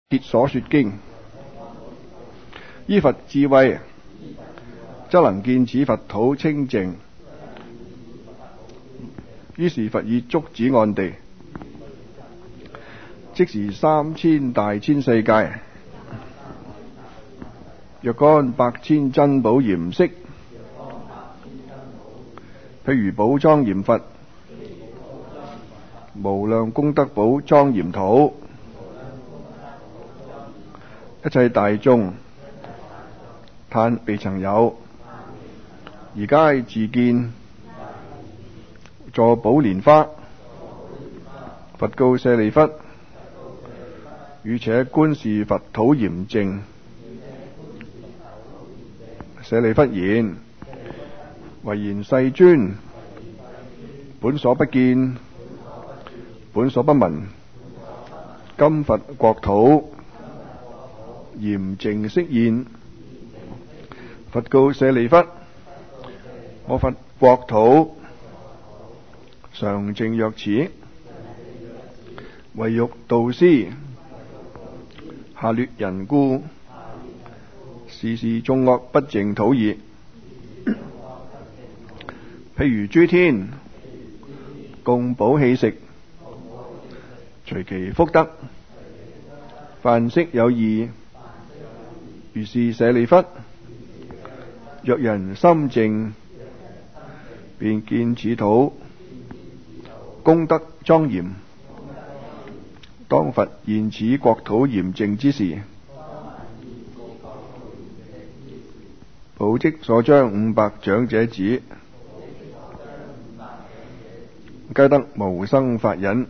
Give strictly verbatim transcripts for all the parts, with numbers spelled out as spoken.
鐵所說經，依佛智慧，則能見此佛土清淨。於是佛以竹子按地，即是三千大千世界，若干百千珍寶嚴飾，譬如寶莊嚴佛，無量功德寶莊嚴土，一切大眾嘆未曾有，而皆自見坐寶蓮花。佛告舍利弗：汝且觀是佛土嚴淨。舍利弗言：唯然世尊，本所不見，本所不聞，今佛國土嚴淨悉現。佛告舍利弗：我佛國土常淨若此，唯欲導師下劣人故，是是眾惡不淨土矣。譬如諸天供寶器食，隨其福德，範式有異。如是舍利弗，若人心淨，便見此土功德莊嚴。當佛現此國土嚴淨之時，寶積所將五百長者子，皆得無生法忍。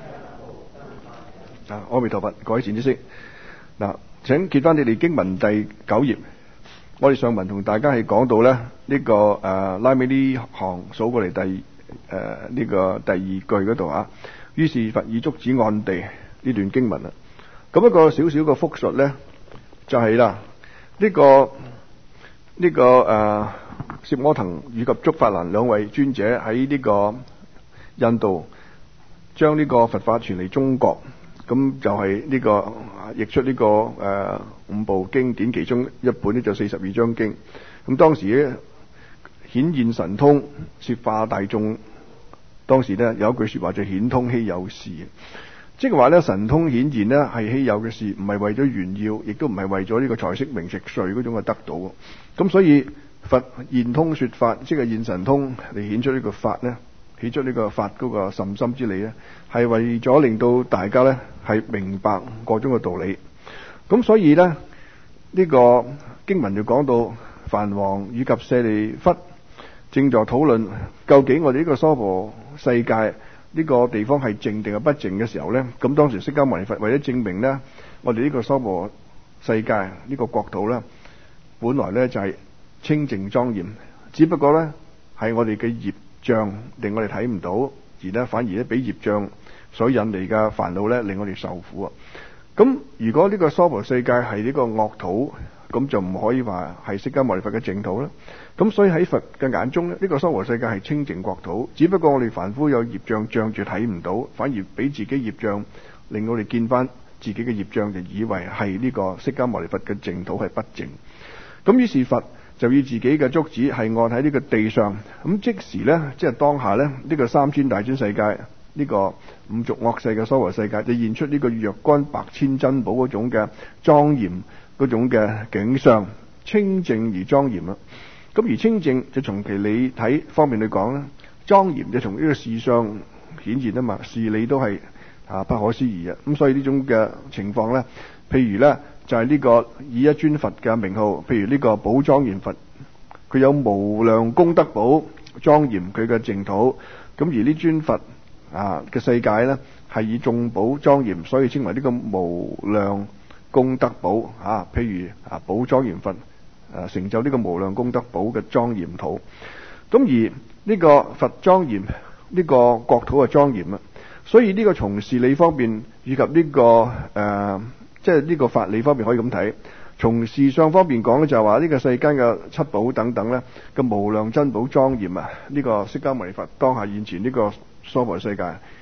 啊，阿彌陀佛，改善知識。嗱，請揭翻你哋經文第九頁。我哋上文同大家係講到咧呢、這個誒、呃、拉尾呢行數過嚟第誒呢、呃這個第二句嗰度啊。於是佛以竹子按地呢段經文啦。咁一個少少嘅複述咧，就係、是、啦，呢、這個呢、這個誒攝摩騰以及竺法蘭兩位尊者喺呢個印度將呢個佛法傳嚟中國。咁就係呢、這個譯出呢、這個誒、呃、五部經典其中一本呢，就四十二章經。咁當時咧顯現神通，說化大眾。當時咧有一句說話就顯通稀有事，即係話咧神通顯現咧係稀有嘅事，唔係為咗炫耀，亦都唔係為咗呢個財色名食睡嗰種嘅得到。咁所以佛現通說法，即係現神通嚟顯出呢個法咧。起出呢個法嗰個甚深之理咧，係為咗令到大家咧係明白各種嘅道理。咁所以咧呢、這個經文就講到梵王以及舍利弗正在討論究竟我哋呢個娑婆世界呢、這個地方係淨定係不淨嘅時候咧，咁當時釋迦牟尼佛為咗證明咧我哋呢個娑婆世界呢、這個國土咧本來咧就係、是、清淨莊嚴，只不過咧係我哋嘅業障令我哋睇唔到，而咧反而咧俾業障所引嚟嘅煩惱咧令我哋受苦啊！咁如果呢個娑婆世界係呢個惡土，咁就唔可以話係釋迦牟尼佛嘅淨土啦。咁所以喺佛嘅眼中咧，呢個娑婆世界係清淨國土，只不過我哋凡夫有業障障住睇唔到，反而俾自己業障令我哋見翻自己嘅業障，就以為係呢個釋迦牟尼佛嘅淨土係不淨。咁於是佛就以自己嘅竹子係按喺呢個地上，咁即時呢，即係當下呢，呢、這個三千大千世界，呢、這個五濁惡世嘅娑婆世界，就現出呢個若干百千珍寶嗰種嘅莊嚴嗰種嘅景象，清淨而莊嚴啦。咁而清淨就從其理體方面去講啦，莊嚴就從呢個事相顯現啊嘛，事理都係啊不可思議啊。咁所以呢種嘅情況呢，譬如呢。就係呢個以一尊佛嘅名號，譬如呢個寶莊嚴佛，佢有無量功德寶莊嚴佢嘅淨土。咁而呢尊佛啊嘅世界呢，係以眾寶莊嚴，所以稱為呢個無量功德寶啊。譬如啊寶莊嚴佛啊成就呢個無量功德寶嘅莊嚴土。咁而呢個佛莊嚴呢個國土係莊嚴啊，所以呢個從事理方面以及呢、這個誒。呃即係呢個法理方面可以咁睇，從事相方面講咧就係話呢個世間嘅七寶等等咧嘅無量珍寶莊嚴啊！呢、這個釋迦牟尼佛當下現前呢個娑婆世界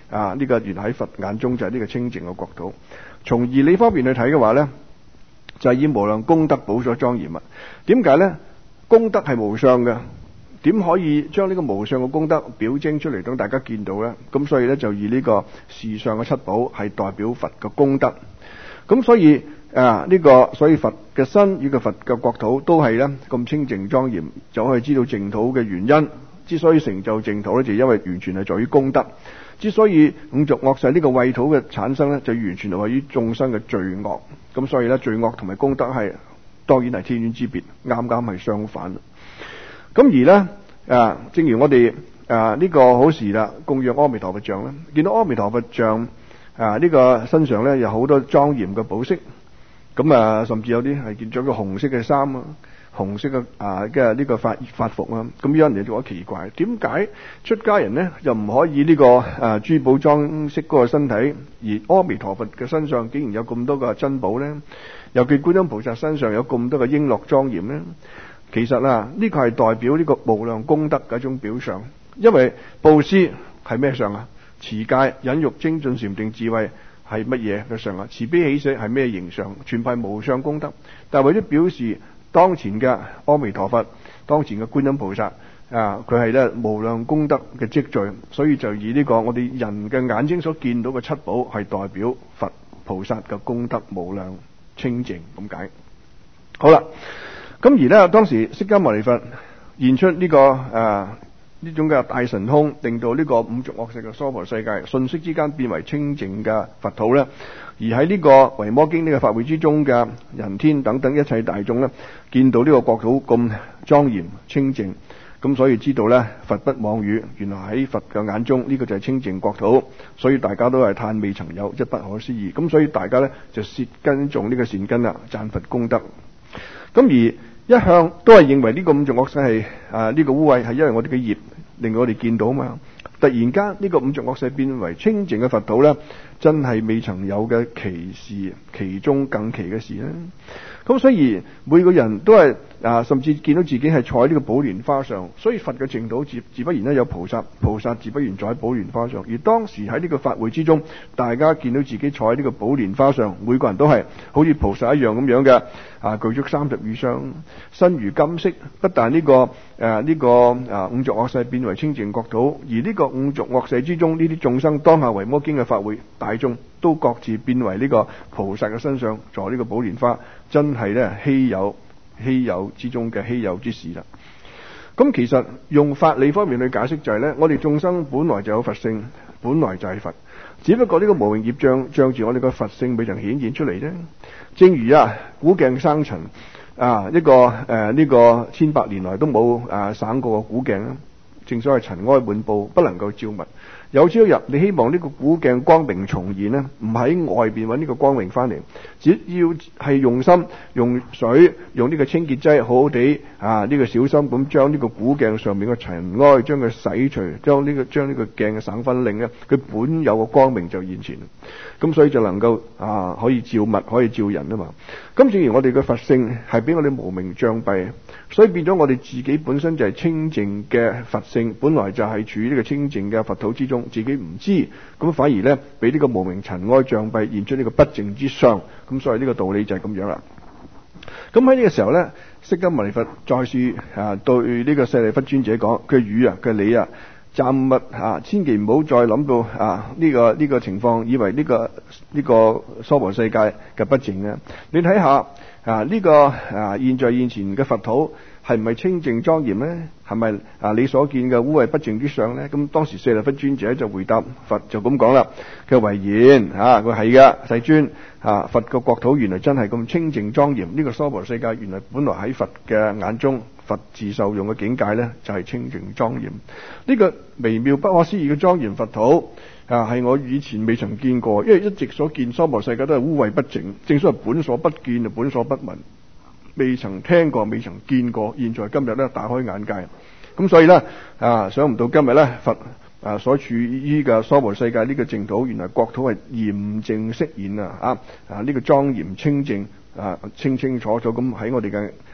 啊，呢、這個原來喺佛眼中就係呢個清淨嘅國土。從義理方面去睇嘅話呢，就係、是、以無量功德寶所莊嚴物。點解呢？功德係無相嘅，點可以將呢個無相嘅功德表徵出嚟，等大家見到呢？咁所以呢，就以呢個事上嘅七寶係代表佛嘅功德。咁所以啊，呢、這個所以佛嘅身與個佛嘅國土都係呢咁清淨莊嚴，就可以知道淨土嘅原因。之所以成就淨土呢，就因為完全係在於功德。之所以五濁惡世呢個穢土嘅產生呢，就完全係於眾生嘅罪惡。咁所以呢，罪惡同埋功德係當然係天淵之別，啱啱係相反。咁而呢，啊，正如我哋啊呢、這個好時啦，供養阿彌陀佛像咧，見到阿彌陀佛像啊呢、這個身上呢，有好多莊嚴嘅寶飾，咁啊甚至有啲係見咗個紅色嘅衫啊。紅色嘅啊嘅呢個法法服啊，咁有人就覺得奇怪，點解出家人呢又唔可以呢、這個啊珠寶裝飾嗰個身體，而阿彌陀佛嘅身上竟然有咁多個珍寶呢？尤其觀音菩薩身上有咁多嘅瓔珞莊嚴呢？其實啊，呢、這個係代表呢個無量功德嘅一種表象，因為布施係咩相啊？持戒、忍辱、精進、禪定、智慧係乜嘢嘅相啊？慈悲喜捨係咩形象？全係無上功德，但係為咗表示當前嘅阿彌陀佛，當前嘅觀音菩薩啊，佢係咧無量功德嘅積聚，所以就以呢個我哋人嘅眼睛所見到嘅七寶係代表佛菩薩嘅功德無量清淨咁解。好啦，咁而呢，當時釋迦牟尼佛現出呢、這個誒呢、啊、種嘅大神通，令到呢個五濁惡世嘅娑婆世界瞬息之間變為清淨嘅佛土呢。而喺呢個維摩經呢個法會之中嘅人天等等一切大眾呢，見到呢個國土咁莊嚴清淨，咁所以知道呢，佛不妄語，原來喺佛嘅眼中呢、這個就係清淨國土，所以大家都係嘆未曾有，一不可思議。咁所以大家呢，就舌根種呢個善根啦，讚佛功德。咁而一向都係認為呢個五濁惡世係啊呢、這個污穢係因為我哋嘅業令我哋見到嘛。突然間呢個五濁惡世變為清淨嘅佛土呢，真係未曾有嘅奇事，其中更奇嘅事呢。咁所以每個人都係啊，甚至見到自己係坐喺呢個寶蓮花上，所以佛嘅淨土自自不然呢有菩薩，菩薩自不然坐喺寶蓮花上。而當時喺呢個法會之中，大家見到自己坐喺呢個寶蓮花上，每個人都係好似菩薩一樣咁樣嘅啊，具足三十二相，身如金色。不但呢、這個誒呢、啊這個啊五濁惡世變為清淨國土，而呢個五濁惡世之中呢啲眾生當下維摩經嘅法會大眾都各自變為呢個菩薩嘅身上坐呢個寶蓮花，真係咧稀有稀有之中嘅稀有之事啦。咁其實用法理方面去解釋就係咧，我哋眾生本來就有佛性，本來就係佛，只不過呢個無明業障障住我哋個佛性未曾顯現出嚟啫。正如啊古鏡生塵啊，一個誒呢、呃這個千百年來都冇誒省過個古鏡啦。正所謂塵埃滿布，不能夠照物。有朝一日你希望呢個古鏡光明重現呢，唔喺外邊揾呢個光明翻嚟，只要係用心用水用呢個清潔劑，好好地啊呢、這個小心咁將呢個古鏡上面嘅塵埃將佢洗除，將呢、這個將呢個鏡嘅省分令呢，佢本有個光明就現前。咁所以就能夠啊可以照物可以照人啊嘛。咁正如我哋嘅佛性係俾我哋無明障蔽，所以變咗我哋自己本身就係清淨嘅佛性，本來就係處於呢個清淨嘅佛土之中，自己唔知，咁反而呢，俾呢個無明塵埃障蔽，現出呢個不淨之相。咁所以呢個道理就係咁樣啦。咁喺呢個時候呢，釋迦牟尼佛再次啊對呢個舍利弗尊者講：佢語啊，佢你啊，暫勿啊，千祈唔好再諗到啊呢、這個呢、這個情況，以為呢、這個呢、這個娑婆世界嘅不淨啊。你睇下啊呢、這個啊現在現前嘅佛土係唔係清淨莊嚴呢？係咪啊你所見嘅污穢不淨之相呢？咁當時舍利弗尊者就回答佛就咁講啦，佢為言啊，佢係噶世尊啊，佛個國土原來真係咁清淨莊嚴。呢、這個娑婆世界原來本來喺佛嘅眼中，佛自受用嘅境界呢，就係、是、清淨莊嚴。呢、這個微妙不可思議嘅莊嚴佛土啊，係我以前未曾見過，因為一直所見娑婆世界都係污穢不淨，正所謂本所不見就本所不聞。未曾聽過，未曾見過，現在今日咧大開眼界。咁所以咧啊，想唔到今日咧佛啊所處於嘅娑婆世界呢個淨土，原來國土係嚴淨釋現啊！啊啊呢、這個莊嚴清淨啊，清清楚楚咁喺我哋嘅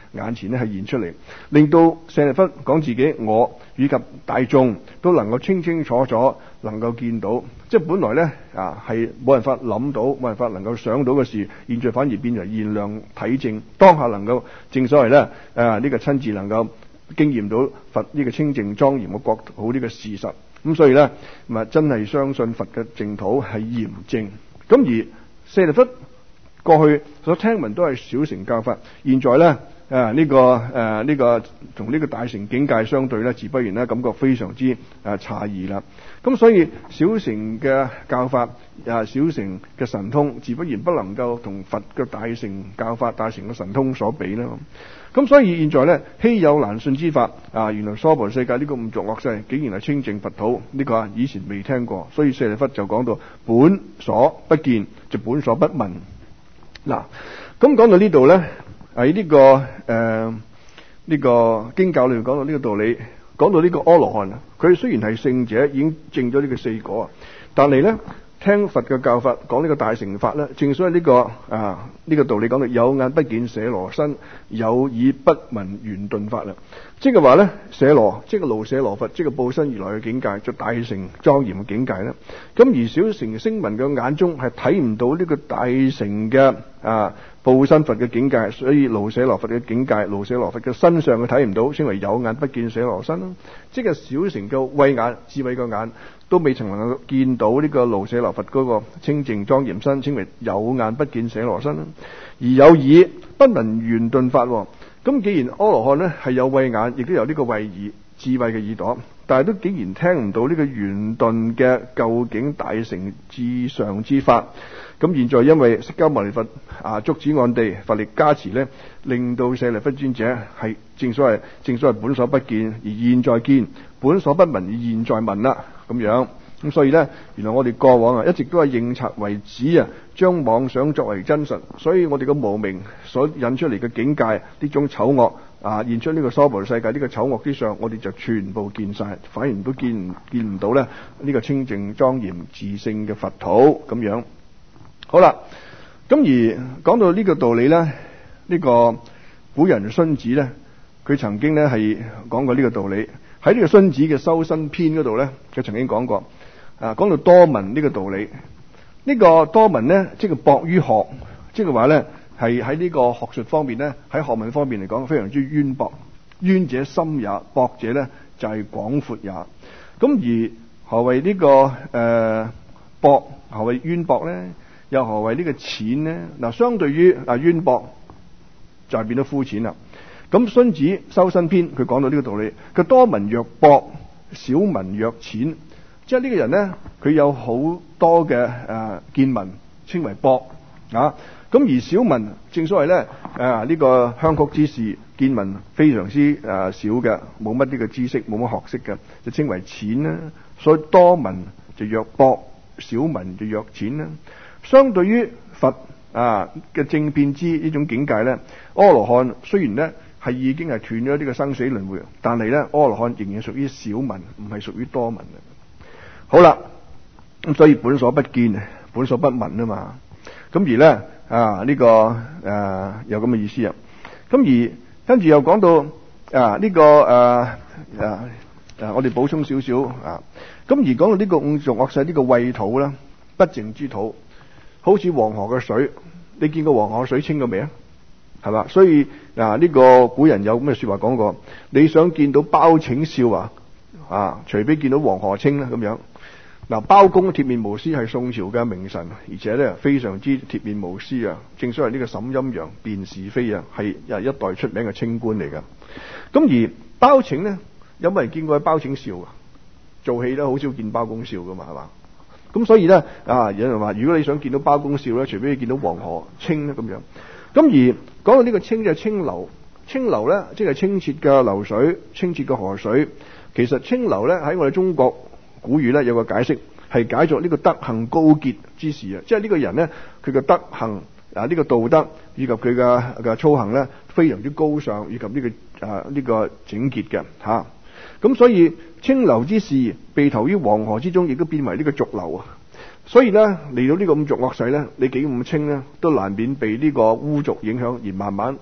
眼前咧係現出嚟，令到舍利弗講自己我以及大眾都能夠清清楚楚能夠見到，即係本來咧啊係冇辦法諗到、冇辦法能夠想到嘅事，現在反而變為現量體證，當下能夠正所謂咧啊呢個親自能夠經驗到佛呢個清淨莊嚴嘅國土呢個事實。咁所以咧，咪真係相信佛嘅淨土係嚴淨。咁而舍利弗過去所聽聞都係小乘教法，現在咧啊呢、這個誒呢、啊這個同呢個大乘境界相對咧，自不然咧感覺非常之誒詫異啦。咁所以小乘嘅教法啊，小乘嘅神通，自不然不能夠同佛嘅大乘教法、大乘嘅神通所比啦。咁所以現在咧，稀有難信之法啊！原來娑婆世界呢個五濁惡世竟然係清淨佛土，呢、這個啊以前未聽過，所以舍利弗就講到本所不見，就本所不聞。嗱，咁講到呢度咧，喺呢、這個誒呢、呃這個經教裏面講到呢個道理，講到呢個阿羅漢啊，佢雖然係聖者，已經證咗呢個四果啊，但係咧。聽佛嘅教法講呢個大乘法咧，正所謂呢、這個啊呢、這個道理講到有眼不見舍羅身，有耳不聞圓頓法啦。即係話咧，舍羅即係盧舍羅佛，即係報身而來嘅境界，就大乘莊嚴嘅境界咧。咁而小乘聲聞嘅眼中係睇唔到呢個大乘嘅啊報身佛嘅境界，所以盧舍羅佛嘅境界，盧舍羅佛嘅身上佢睇唔到，稱為有眼不見舍羅身咯。即係小乘嘅慧眼、智慧嘅眼。都未曾能夠見到呢個盧舍羅佛嗰個清淨莊嚴身，稱為有眼不見舍羅身。而有耳不聞圓頓法。咁既然阿羅漢呢係有慧眼，亦都有呢個慧耳智慧嘅耳朵，但係都竟然聽唔到呢個圓頓嘅究竟大乘至上之法。咁現在因為釋迦牟尼佛啊觸此岸地，佛力加持呢，令到舍利弗尊者係正所謂正所謂本所不見而現在見，本所不聞而現在聞啦。咁樣，咁所以呢，原來我哋過往啊一直都係認賊為子啊，將妄想作為真實，所以我哋個無明所引出嚟嘅境界呢種醜惡啊，現出呢個娑婆世界呢個醜惡之上，我哋就全部見晒，反而都見唔見唔到咧呢個清淨莊嚴自性嘅佛土咁樣。好啦，咁而講到呢個道理呢，呢個古人荀子呢，佢曾經呢係講過呢個道理。喺呢個荀子嘅修身篇嗰度咧，佢曾經講過，啊講到多聞呢個道理。呢、這個多聞咧，即係博於學，即係話咧係喺呢個學術方面咧，喺學問方面嚟講非常之淵博。淵者深也，博者咧就係、是、廣闊也。咁而何謂呢、這個誒博、呃？何謂淵博咧？又何謂呢個淺咧？嗱，相對於啊淵博，就係變得膚淺啦。咁荀子修身篇佢講到呢個道理，佢多聞曰博，少聞曰淺。即係呢個人咧，佢有好多嘅誒、呃、見聞，稱為博啊。咁而少聞，正所謂咧誒呢個香曲之士，見聞非常之誒、呃、少嘅，冇乜呢個知識，冇乜學識嘅，就稱為淺啦。所以多聞就曰博，少聞就曰淺啦。相對於佛啊嘅正遍知呢種境界咧，阿羅漢雖然咧係已經係斷咗呢個生死輪迴，但係咧阿羅漢仍然屬於少聞，唔係屬於多聞。好啦，咁所以本所不見，本所不聞啊嘛。咁而咧啊呢、這個誒、啊、有咁嘅意思啊。咁而跟住又講到啊呢、這個誒誒、啊啊、我哋補充少少啊。咁而講到呢個五濁惡世呢個穢土啦，不淨之土，好似黃河嘅水，你見過黃河水清過未啊？係嘛？所以嗱呢、這個古人有咁嘅說話講過，你想見到包拯笑啊啊，除非見到黃河清啦咁樣。嗱，包公鐵面無私係宋朝嘅名臣，而且咧非常之鐵面無私啊！正所謂呢個審陰陽、辨是非啊，係一代出名嘅清官嚟噶。咁而包拯咧，有冇人見過包拯笑啊？做戲咧好少見包公笑噶嘛，係嘛？咁所以咧啊，有人話如果你想見到包公笑咧，除非你見到黃河清咧咁樣。咁而講到呢個清就係清流，清流咧即係清澈嘅流水，清澈嘅河水。其實清流咧喺我哋中國古語咧有個解釋，係解作呢個德行高潔之士啊，即係呢個人咧佢嘅德行啊呢、這個道德以及佢嘅嘅操行咧非常之高尚，以及呢、這個啊呢、這個整潔嘅吓。咁、啊、所以清流之士被投於黃河之中，亦都變為呢個濁流啊。所以咧嚟到呢個五濁惡世咧，你幾咁清咧，都難免被呢個污濁影響，而慢慢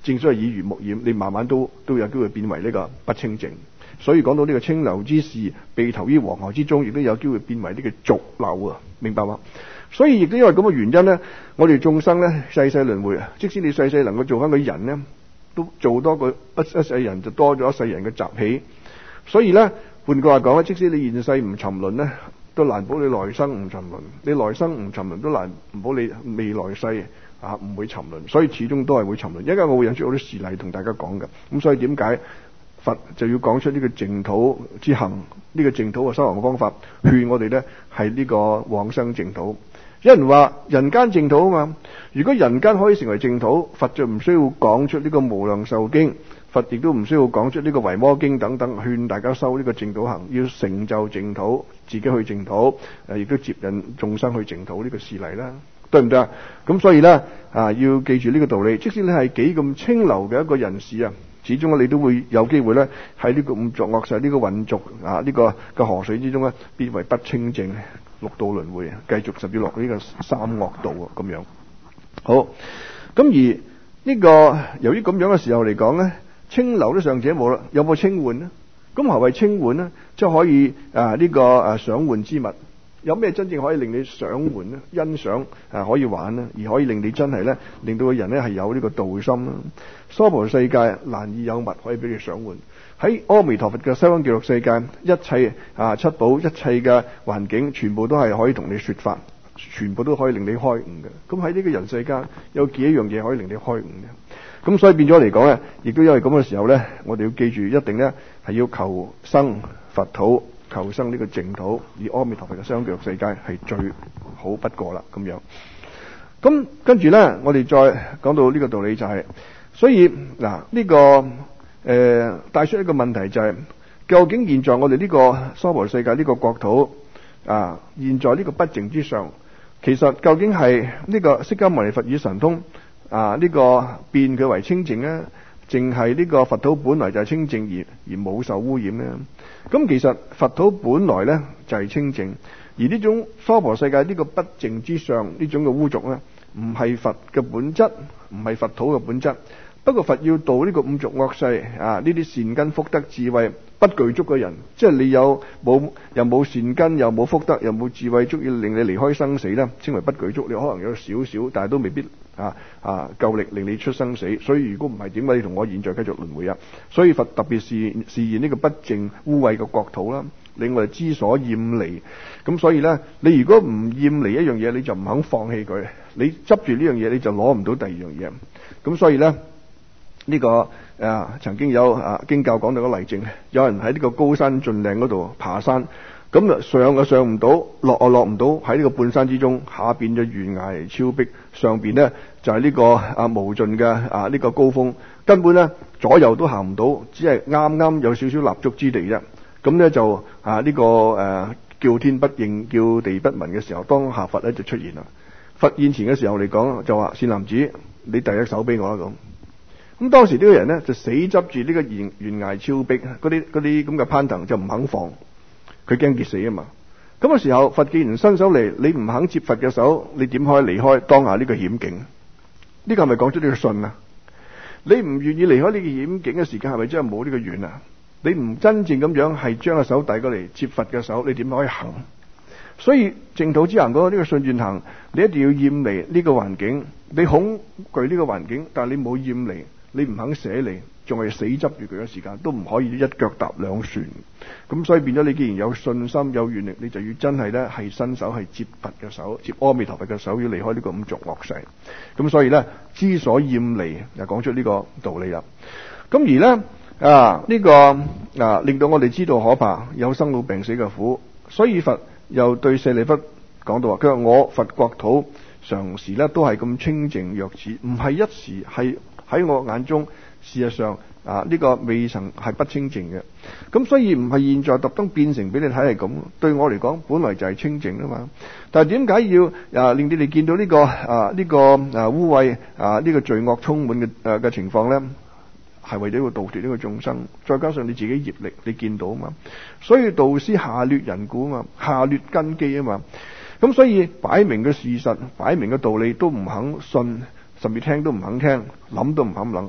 正所謂耳濡目染，你慢慢都都有機會變為呢個不清淨。所以講到呢個清流之士被投於黃河之中，亦都有機會變為呢個濁流啊，明白嗎？所以亦都因為咁嘅原因呢，我哋眾生呢，世世輪迴，即使你世世能夠做翻個人呢，都做多個一世人就多咗一世人嘅習氣。所以呢，換句話講咧，即使你現世唔沉淪呢，都難保你來生唔沉淪。你來生唔沉淪，都難唔保你未來世啊唔會沉淪。所以始終都係會沉淪。一陣間我會引出好多事例同大家講嘅。咁所以點解佛就要講出呢個淨土之行，呢、這個淨土嘅修行方法，勸我哋呢係呢個往生淨土。有人話人間淨土啊嘛，如果人間可以成為淨土，佛就唔需要講出呢個無量壽經，佛亦都唔需要講出呢個維摩經等等，勸大家修呢個淨土行，要成就淨土，自己去淨土，誒亦都接引眾生去淨土呢個事例啦，對唔對啊？咁所以呢，啊，要記住呢個道理，即使你係幾咁清流嘅一個人士啊，始終你都會有機會呢喺呢個五濁惡世呢個混濁啊呢、這個嘅河水之中呢，變為不清淨。六道輪迴，繼續甚至落呢個三惡道啊，咁樣好。咁而呢、這個由於咁樣嘅時候嚟講咧，清流都尚且冇啦，有冇清換呢？咁何謂清換呢？即係可以啊呢、這個啊賞換之物，有咩真正可以令你賞換呢？欣賞啊可以玩呢？而可以令你真係咧，令到個人咧係有呢個道心啦。娑婆世界難以有物可以俾你賞換。喺阿彌陀佛嘅西方極樂世界，一切啊七寶，一切嘅環境，全部都係可以同你說法，全部都可以令你開悟嘅。咁喺呢個人世間，有幾樣嘢可以令你開悟嘅？咁所以變咗嚟講咧，亦都因為咁嘅時候咧，我哋要記住，一定咧係要求生佛土，求生呢個淨土，而阿彌陀佛嘅西方極樂世界係最好不過啦。咁樣，咁跟住咧，我哋再講到呢個道理就係、是，所以嗱呢、這個。誒、呃，帶出一個問題就係、是，究竟現在我哋呢個娑婆世界呢個國土啊，現在呢個不淨之上，其實究竟係呢個釋迦牟尼佛與神通啊呢、這個變佢為清淨咧，淨係呢個佛土本來就係清淨而而冇受污染咧？咁其實佛土本來咧就係清淨，而呢種娑婆世界呢個不淨之上呢種嘅污濁咧，唔係佛嘅本質，唔係佛土嘅本質。不過佛要度呢個五濁惡世啊，呢啲善根福德智慧不具足嘅人，即係你有冇又冇善根又冇福德又冇智慧，足以令你離開生死咧，稱為不具足。你可能有少少，但係都未必啊啊夠力令你出生死。所以如果唔係，點解你同我現在繼續輪迴啊？所以佛特別示示現呢個不淨污穢嘅國土啦，令我哋知所厭離。咁所以咧，你如果唔厭離一樣嘢，你就唔肯放棄佢。你執住呢樣嘢，你就攞唔到第二樣嘢。咁所以咧。呢、這個啊曾經有啊經教講到個例證，有人喺呢個高山峻嶺嗰度爬山，咁啊上啊上唔到，落啊落唔到，喺呢個半山之中，下邊就懸崖峭壁，上邊呢就係、是、呢個啊無盡嘅啊呢、這個高峰，根本呢左右都行唔到，只係啱啱有少少立足之地啫。咁呢就啊呢、這個誒、啊、叫天不應，叫地不聞嘅時候，當下佛咧就出現啦。佛現前嘅時候嚟講，就話善男子，你第一手俾我啦咁。咁當時呢個人呢，就死執住呢個懸懸崖峭壁嗰啲嗰啲咁嘅攀藤，就唔肯放，佢驚跌死啊嘛。咁嘅時候，佛既然伸手嚟，你唔肯接佛嘅手，你點可以離開當下呢個險境？呢個係咪講出呢個信啊？你唔願意離開呢個險境嘅時間，係咪真係冇呢個緣啊？你唔真正咁樣係將個手遞過嚟接佛嘅手，你點可以行？所以淨土之行嗰個呢個信願行，你一定要厭離呢個環境，你恐懼呢個環境，但係你冇厭離。你唔肯捨離，仲係死執住佢嘅時間，都唔可以一腳踏兩船。咁所以變咗，你既然有信心有願力，你就要真係咧係伸手係接佛嘅手，接阿彌陀佛嘅手，要離開呢個五濁惡世。咁所以咧，知所厭離，又講出呢個道理啦。咁而咧啊呢、這個啊令到我哋知道可怕，有生老病死嘅苦。所以佛又對舍利弗講到話，佢話我佛國土常時咧都係咁清淨若此，唔係一時係。喺我眼中，事實上啊，呢、這個未曾係不清淨嘅。咁所以唔係現在特登變成俾你睇係咁。對我嚟講，本來就係清淨啊嘛。但係點解要啊令你哋見到呢、這個啊呢、這個啊污穢啊呢、這個罪惡充滿嘅誒嘅情況咧？係為咗要度脫呢個眾生，再加上你自己業力，你見到啊嘛。所以導師下劣人故啊嘛，下劣根基啊嘛。咁所以擺明嘅事實，擺明嘅道理都唔肯信。甚至聽都唔肯聽，諗都唔肯諗。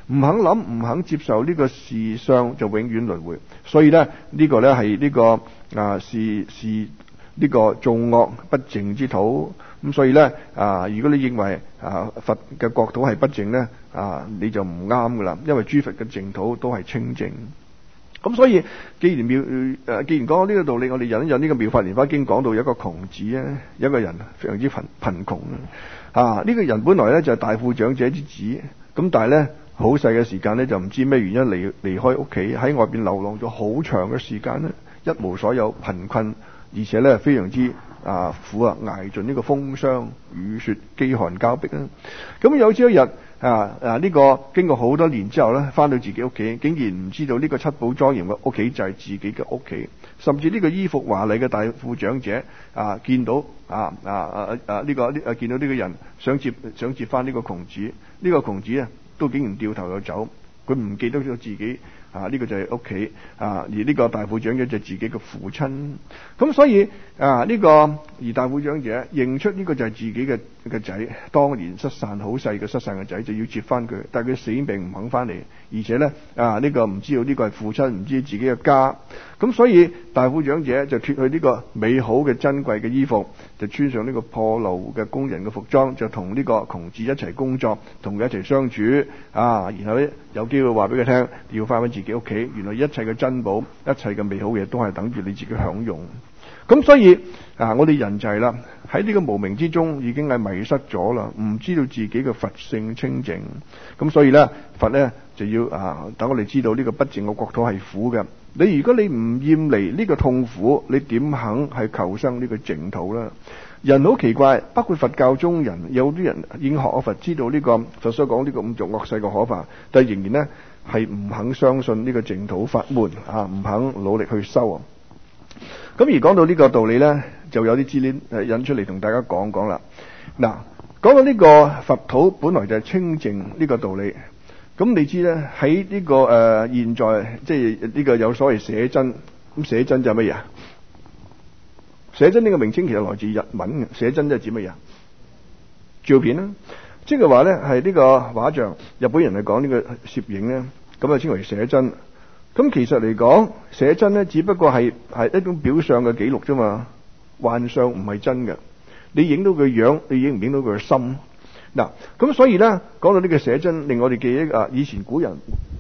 唔肯諗，唔肯接受呢個事相，就永遠輪迴。所以咧，呢個咧係呢個啊是是呢個造惡不淨之土。咁所以咧啊，如果你認為啊佛嘅國土係不淨咧啊，你就唔啱噶啦，因為諸佛嘅淨土都係清淨。咁所以既然妙誒，既然講到呢個道理，我哋引一引呢個《妙法蓮華經》講到有一個窮子啊，有一個人非常之貧貧窮啊。呢、這個人本來咧就係大富長者之子，咁但係咧好細嘅時間咧就唔知咩原因離離開屋企，喺外邊流浪咗好長嘅時間咧，一無所有，貧困，而且咧非常之啊苦啊，捱盡呢個風霜雨雪飢寒交迫啦。咁有朝一日啊啊呢、這個經過好多年之後咧，翻到自己屋企，竟然唔知道呢個七寶莊嚴嘅屋企就係自己嘅屋企，甚至呢個衣服華麗嘅大富長者啊見到啊啊啊啊呢、這個呢啊見到呢個人想接想接翻呢個窮子，呢、這個窮子啊都竟然掉頭就走，佢唔記得咗自己。啊！呢、這個就係屋企啊，而呢個大富長者就係自己嘅父親。咁所以啊，呢、這個而大富長者認出呢個就係自己嘅嘅仔，當年失散好細嘅失散嘅仔，就要接翻佢，但係佢死命唔肯翻嚟，而且咧啊呢、這個唔知道呢個係父親，唔知道自己嘅家。咁所以大富長者就脫去呢個美好嘅珍貴嘅衣服，就穿上呢個破舊嘅工人嘅服裝，就同呢個窮子一齊工作，同佢一齊相處啊。然後咧有機會話俾佢聽，要翻返自己屋企。原來一切嘅珍寶，一切嘅美好嘢都係等住你自己享用。咁所以啊，我哋人就係啦，喺呢個無明之中已經係迷失咗啦，唔知道自己嘅佛性清淨。咁所以咧，佛咧就要啊等我哋知道呢個不淨嘅國土係苦嘅。你如果你唔厭離呢個痛苦，你點肯係求生呢個淨土呢？人好奇怪，包括佛教中人，有啲人已經學咗佛，知道呢個佛所講呢個五濁惡世嘅可怕，但係仍然呢係唔肯相信呢個淨土法門啊，唔肯努力去修啊。咁而講到呢個道理呢，就有啲資料引出嚟同大家講講啦。嗱，講到呢個佛土本來就係清淨呢個道理。咁你知咧喺呢、這個誒、呃、現在即係呢個有所謂寫真，咁寫真就係乜嘢？寫真呢個名稱其實來自日文嘅，寫真即係指乜嘢？照片啦，即係話咧係呢個畫像，日本人係講呢個攝影咧，咁啊稱為寫真。咁其實嚟講，寫真咧只不過係係一種表象嘅記錄啫嘛，幻象唔係真嘅。你影到佢樣，你影唔影到佢嘅心？嗱，咁所以咧，講到呢個寫真，令我哋記憶啊，以前古人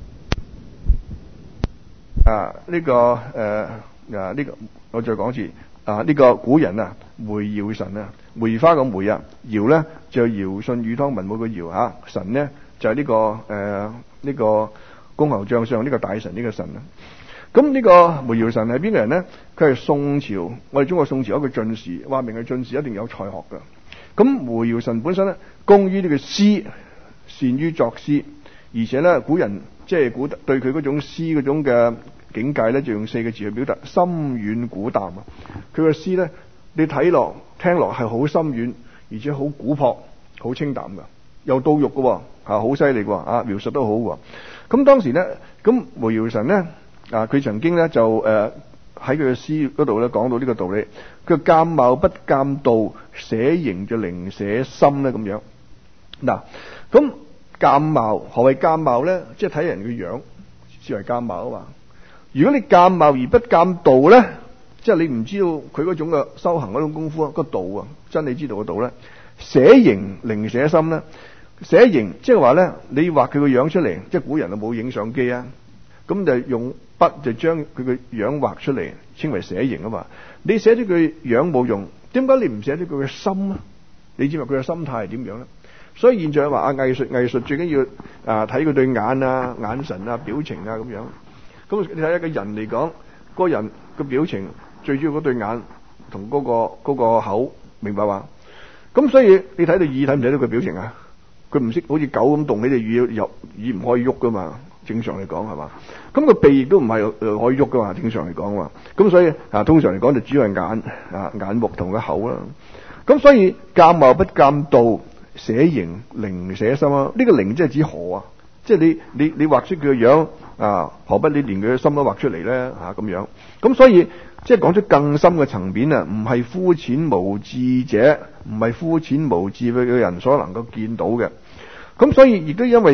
啊，呢、這個誒啊呢、這個，我再講一次啊，呢、這個古人啊，梅堯臣啊，梅花個梅啊，堯咧就堯舜禹湯文武個堯啊，臣咧就係、是、呢、這個誒呢、呃這個公侯將相呢個大臣呢個臣啊。咁呢個梅堯臣係邊個人咧？佢係宋朝，我哋中國宋朝一個進士，話明係進士一定有才學噶。咁梅堯臣本身咧，工於呢個詩，善於作詩，而且咧古人即係古對佢嗰種詩嗰種嘅境界咧，就用四個字去表達：深遠古淡啊！佢嘅詩咧，你睇落聽落係好深遠，而且好古樸、好清淡噶，又到肉噶，吓好犀利噶，啊描述得好喎。咁當時咧，咁梅堯臣咧啊，佢曾經咧就誒。呃喺佢嘅詩嗰度咧講到呢個道理，佢鑑貌不鑑道，寫形就寧寫心咧咁樣。嗱，咁鑑貌何謂鑑貌咧？即係睇人嘅樣，視為鑑貌啊嘛。如果你鑑貌而不鑑道咧，即係你唔知道佢嗰種嘅修行嗰種功夫啊，個道啊，真理之道嘅道咧，寫形寧寫心咧。寫形即係話咧，你畫佢個樣出嚟，即係古人啊冇影相機啊，咁就用筆就將佢個樣畫出嚟，稱為寫形啊嘛。你寫咗佢樣冇用，點解你唔寫咗佢嘅心啊？你知唔知佢嘅心態係點樣咧？所以現在話啊，藝術藝術最緊要啊睇佢對眼啊、眼神啊、表情啊咁樣。咁你睇一個人嚟講，個人個表情最主要嗰對眼同嗰個嗰個口，明白嘛？咁所以你睇到耳睇唔睇到佢表情啊？佢唔識好似狗咁動，你哋耳入耳唔可以喐噶嘛？正常嚟講係嘛？咁個鼻亦都唔係可以喐噶嘛？正常嚟講嘛？咁所以啊，通常嚟講就主要係眼啊、眼目同個口啦。咁所以鑑貌不鑑道，寫形寧寫心啊！呢個寧即係指何啊？即係你你你畫出佢嘅樣啊，何不你連佢嘅心都畫出嚟咧？啊咁樣。咁所以即係講出更深嘅層面啊，唔係膚淺無智者，唔係膚淺無智嘅人所能夠見到嘅。咁所以亦都因為佛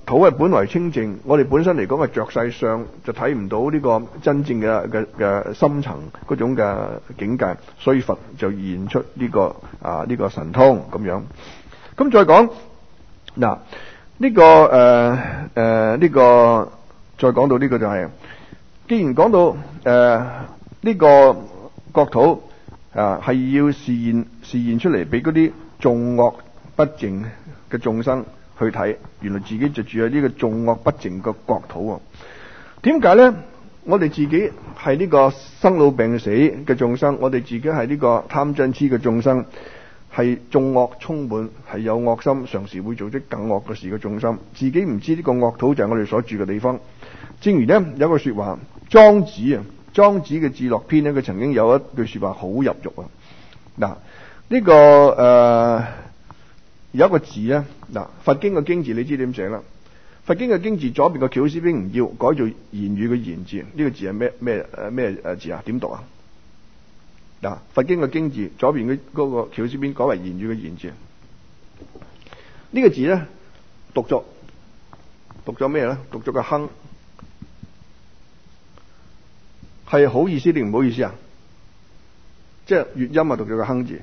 土係本來清淨，我哋本身嚟講係着晒相，就睇唔到呢個真正嘅嘅嘅深層嗰種嘅境界，所以佛就現出呢個啊呢個神通咁樣。咁再講嗱呢個誒誒呢個再講到呢個就係，既然講到誒呢個國土啊係要示現示現出嚟俾嗰啲眾惡不淨嘅眾生去睇，原來自己就住喺呢個眾惡不淨嘅國土。點解咧？我哋自己係呢個生老病死嘅眾生，我哋自己係呢個貪嗔癡嘅眾生，係眾惡充滿，係有惡心，常時會做啲更惡嘅事嘅眾生，自己唔知呢個惡土就係我哋所住嘅地方。正如咧有句說話，莊子啊，莊子嘅智樂篇咧，佢曾經有一句說話好入肉啊。嗱，呢個誒。呃有一個字咧，嗱，佛經嘅經字你知點寫啦？佛經嘅經字左邊個絞絲邊唔要，改做言語嘅言字，呢、這個字係咩咩誒咩誒字啊？點讀啊？嗱，佛經嘅經字左邊嘅嗰個絞絲邊改為言語嘅言字，呢、這個字咧讀作讀咗咩咧？讀咗個哼，係好意思定唔好意思啊？即係粵音啊，讀咗個哼字。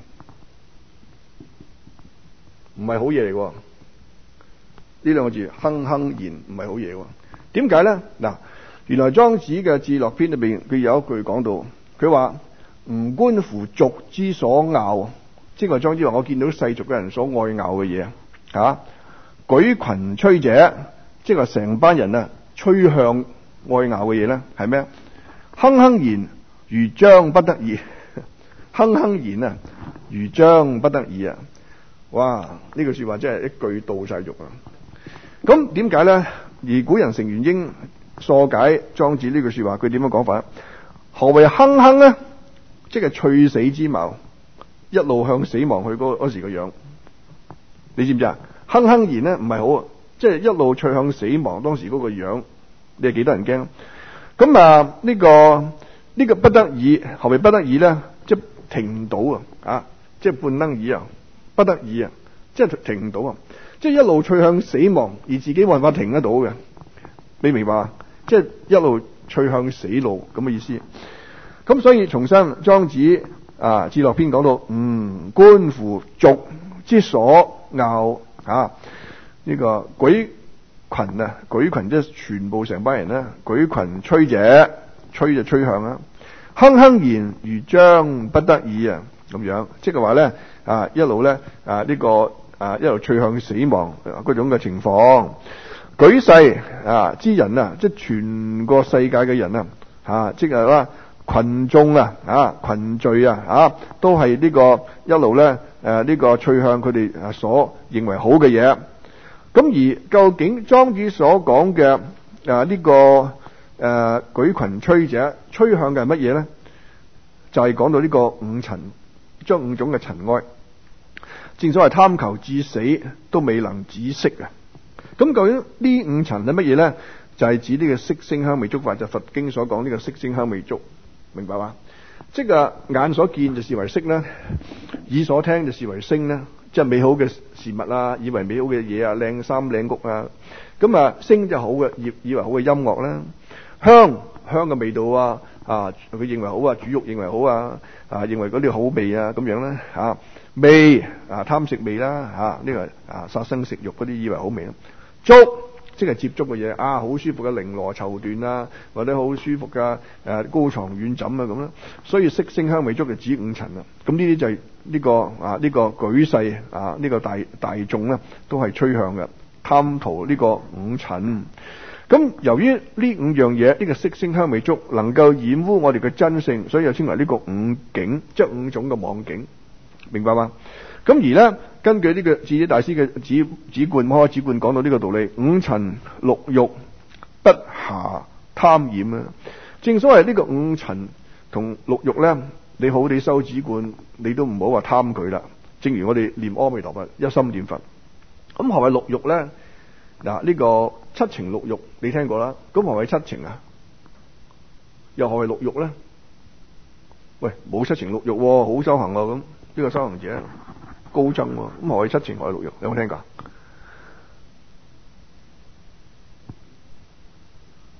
唔係好嘢嚟喎，呢兩個字哼哼然唔係好嘢喎。點解咧？嗱，原來莊子嘅智樂篇裏邊佢有一句講到，佢話吾觀乎俗之所拗，即係話莊子話我見到世俗嘅人所愛拗嘅嘢啊，舉群趨者，即係話成班人啊趨向愛拗嘅嘢咧係咩？哼哼然如將不得已，哼哼然啊如將不得已啊！哇！呢句說話真係一句道晒肉啊！咁點解咧？而古人成元英疏解莊子呢句說話，佢點樣講法？何謂哼哼咧？即係趣死之貌，一路向死亡去嗰嗰時個樣。你知唔知啊？哼哼然咧唔係好，即係一路趣向死亡當時嗰個樣，你係幾多人驚？咁啊呢個呢個不得已，何謂不得已咧？即係停唔到啊！啊，即係半登椅啊！不得已啊，即係停唔到啊！即係一路趨向死亡，而自己冇辦法停得到嘅，你明白啊？即係一路趨向死路咁嘅意思。咁所以重申莊子啊智樂篇講到，嗯，觀乎俗之所拗啊，呢、這個舉群啊，舉群即係全部成班人咧，舉群趨者，趨就趨向啊，哼哼然如將不得已啊！咁樣，即係話咧啊，一路咧啊呢、這個啊一路趨向死亡嗰種嘅情況。舉世啊之人啊，即係全個世界嘅人啊，啊即係話群眾啊啊群聚啊啊，都係呢個一路咧誒呢個趨向佢哋啊所認為好嘅嘢。咁而究竟莊子所講嘅啊呢、這個誒、啊、舉群趨者趨向嘅係乜嘢咧？就係、是、講到呢個五塵。將五種嘅塵埃，正所謂貪求至死都未能止息啊！咁究竟呢五塵係乜嘢咧？就係、是、指呢個色聲香味觸法，就是、佛經所講呢個色聲香味觸，明白嘛？即係眼所見就視為色啦，耳所聽就視為聲啦，即係美好嘅事物啊，以為美好嘅嘢啊，靚衫靚屋啊，咁啊聲就好嘅，以以為好嘅音樂啦，香香嘅味道啊。啊！佢認為好啊，煮肉認為好啊，啊認為嗰啲好味啊，咁樣咧嚇味啊貪食味啦嚇，呢、啊這個啊殺生食肉嗰啲以為好味啊，觸即係接觸嘅嘢啊，好舒服嘅綾羅綢緞啊，或者好舒服嘅誒、啊、高床軟枕啊咁啦，所以色聲香味觸就指五塵啊，咁呢啲就係呢、這個啊呢、這個舉世啊呢、這個大大眾咧都係趨向嘅貪圖呢個五塵。咁由於呢五樣嘢，呢、這個色聲香味觸能夠染污我哋嘅真性，所以又稱為呢個五境，即係五種嘅妄境，明白嗎？咁而咧，根據呢個智者大師嘅止止觀摩止觀講到呢個道理，五塵六欲不暇貪染啊！正所謂呢個五塵同六欲咧，你好地修止觀，你都唔好話貪佢啦。正如我哋念阿彌陀佛，一心念佛。咁何謂六欲咧？嗱，呢個七情六欲你聽過啦，咁何謂七情啊？又何謂六欲咧？喂，冇七情六欲，好修行喎，咁呢個修行者高僧喎，咁何謂七情何謂六欲？有冇聽過？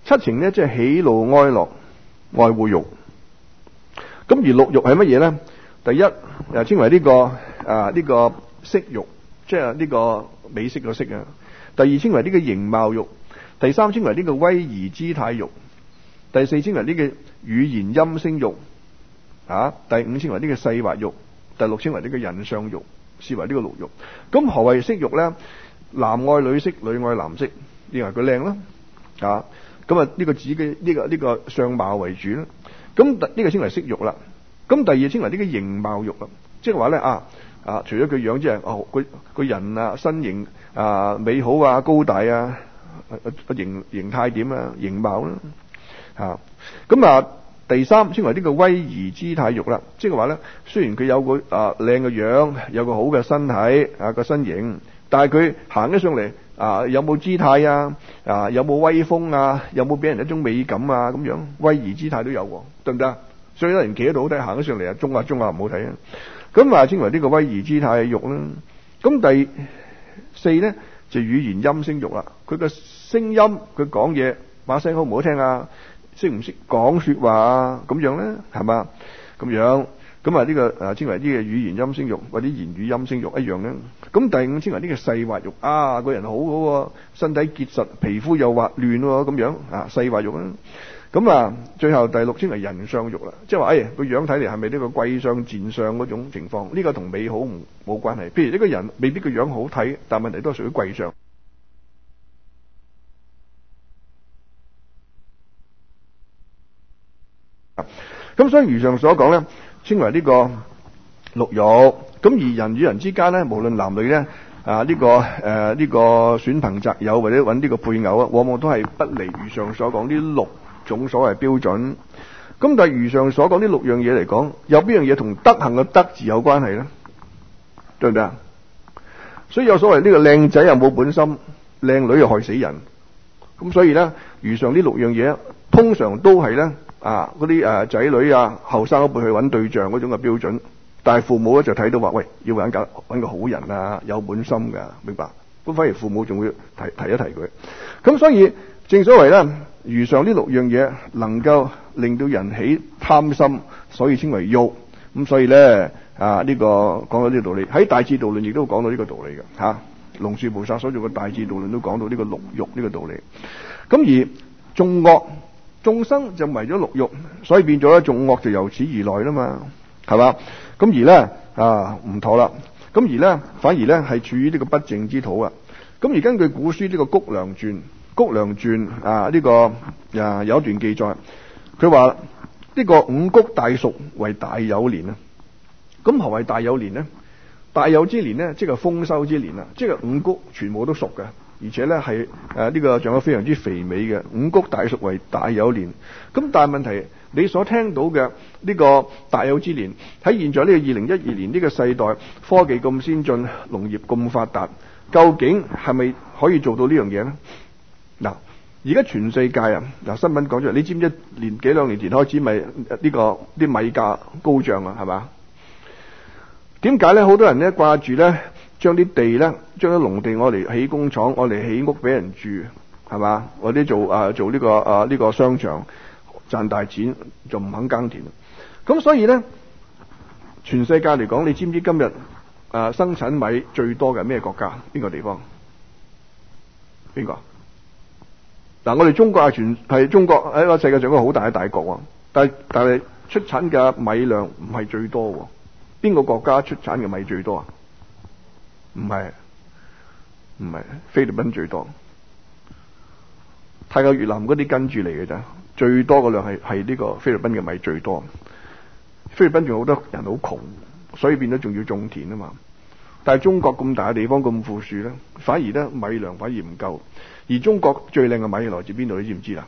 七情咧即係喜怒哀樂、愛惡欲。咁而六欲係乜嘢咧？第一誒稱為呢、這個啊呢、這個色欲，即係呢個美色個色啊。第二稱為呢個形貌欲，第三稱為呢個威儀姿態欲，第四稱為呢個語言音聲欲啊，第五稱為呢個細滑欲，第六稱為呢個人相欲，視為呢個六欲。咁何謂色欲咧？男愛女色，女愛男色，認為佢靚啦啊。咁啊呢個指嘅呢個呢、這個相貌為主啦。咁呢個稱為色欲啦。咁第二稱為呢個形貌欲啦，即係話咧啊啊，除咗佢樣之外，哦佢個人啊身形啊美好啊高大啊，個形形態點啊形貌啦吓。咁啊第三稱為呢個威儀姿態欲啦，即係話咧雖然佢有個啊靚嘅樣，有個好嘅身體啊個身形，但係佢行起上嚟啊有冇姿態啊啊有冇威風啊，有冇俾人一種美感啊咁樣，威儀姿態都有，得唔得？所以有人企喺度好睇，行咗上嚟啊，中下中下唔好睇啊。咁啊稱為呢個威儀姿態欲啦。咁第四咧就語言音聲欲啦。佢個聲音，佢講嘢把聲好唔好聽啊？識唔識講說話啊？咁樣咧係嘛？咁樣咁啊呢個啊稱為呢個語言音聲欲或者言語音聲欲一樣咧。咁第五稱為呢個細滑欲啊，個人好好，身體結實，皮膚又滑嫩咁樣啊細滑欲啦。咁啊，最後第六稱為人相欲啦，即係話，誒，個樣睇嚟係咪呢個貴相賤相嗰種情況？呢個同美好唔冇關係。譬如呢個人未必個樣好睇，但問題都係屬於貴相。咁所以如上所講咧，稱為呢個六欲。咁而人與人之間咧，無論男女咧，啊呢個誒呢個選朋擇友或者揾呢個配偶啊，往往都係不離如上所講呢六種所謂標準。咁但係如上所講呢六樣嘢嚟講，有邊樣嘢同德行嘅德字有關係咧？對唔對啊？所以有所謂呢個靚仔又冇本心，靚女又害死人。咁所以咧，如上呢六樣嘢通常都係咧啊嗰啲誒仔女啊後生嗰輩去揾對象嗰種嘅標準。但係父母咧就睇到話，喂，要揾個揾個好人啊，有本心噶，明白？咁反而父母仲會提提一提佢。咁所以正所謂咧，如上呢六樣嘢能夠令到人起貪心，所以稱為欲。咁所以咧啊呢、這個講到呢個道理，喺大智度論亦都講到呢個道理嘅吓。龍樹菩薩所做嘅大智度論都講到呢個六欲呢個道理。咁而眾惡眾生就迷咗六欲，所以變咗咧眾惡就由此而來啦嘛，係嘛？咁而咧啊唔妥啦，咁而咧反而咧係處於呢個不淨之土啊。咁而根據古書呢個谷梁傳，谷梁傳啊呢、這個啊有一段記載，佢話呢個五谷大熟為大有年啊。咁何謂大有年呢？大有之年呢，即係豐收之年啦，即係五谷全部都熟嘅，而且咧係誒呢個仲有非常之肥美嘅五谷大熟為大有年。咁但係問題，你所聽到嘅呢個大有之年，喺現在呢個二零一二年呢個世代，科技咁先進，農業咁發達，究竟係咪可以做到呢樣嘢呢？嗱，而家全世界啊，嗱新聞講出嚟，你知唔知年幾兩年前開始咪呢、這個啲米價高漲啊？係嘛？點解咧？好多人咧掛住咧，將啲地咧，將啲農地我嚟起工廠，我嚟起屋俾人住，係嘛？或者做啊做呢、這個啊呢、這個商場賺大錢，就唔肯耕田。咁所以咧，全世界嚟講，你知唔知今日啊生產米最多嘅係咩國家？邊個地方？邊個？嗱，我哋中國係全係中國喺個世界上一個好大嘅大國，但係但係出產嘅米量唔係最多。邊個國家出產嘅米最多啊？唔係，唔係菲律賓最多，泰國越南嗰啲跟住嚟嘅咋，最多嘅量係係呢個菲律賓嘅米最多。菲律賓仲有好多人好窮，所以變咗仲要種田啊嘛。但係中國咁大嘅地方咁富庶咧，反而咧米量反而唔夠。而中國最靚嘅米來自邊度？你知唔知啦？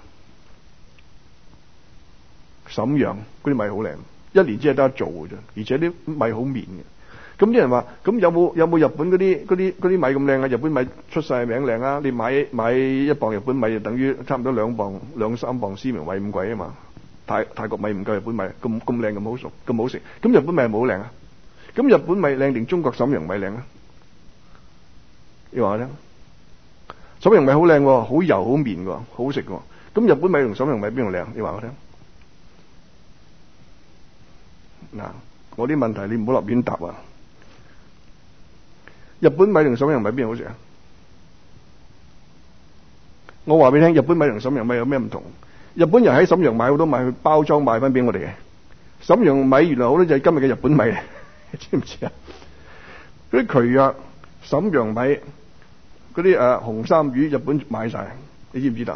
瀋陽嗰啲米好靚。一年只係得一做嘅啫，而且啲米好綿嘅。咁啲人話：咁有冇有冇日本嗰啲嗰啲嗰啲米咁靚啊？日本米出晒名靚啊！你買買一磅日本米就等於差唔多兩磅兩三磅思明米咁貴啊嘛。泰泰國米唔夠日本米咁咁靚咁好熟咁好食。咁日本米係咪好靚啊？咁日本米靚定中國瀋陽米靚啊？你話咧？瀋陽米好靚喎，好油好綿喎，好食喎。 咁日本米同沈陽米邊度靚？你話我聽。嗱，我啲問題你唔好立亂答啊！日本米同沈陽米邊度好食啊？我話俾你聽，日本米同沈陽米有咩唔同？日本人喺沈陽買好多米去包裝賣翻俾我哋嘅。沈陽米原來好多就係今日嘅日本米嚟，知唔知啊？嗰啲渠啊、沈陽米、嗰啲誒紅衫魚，日本買晒，你知唔知道？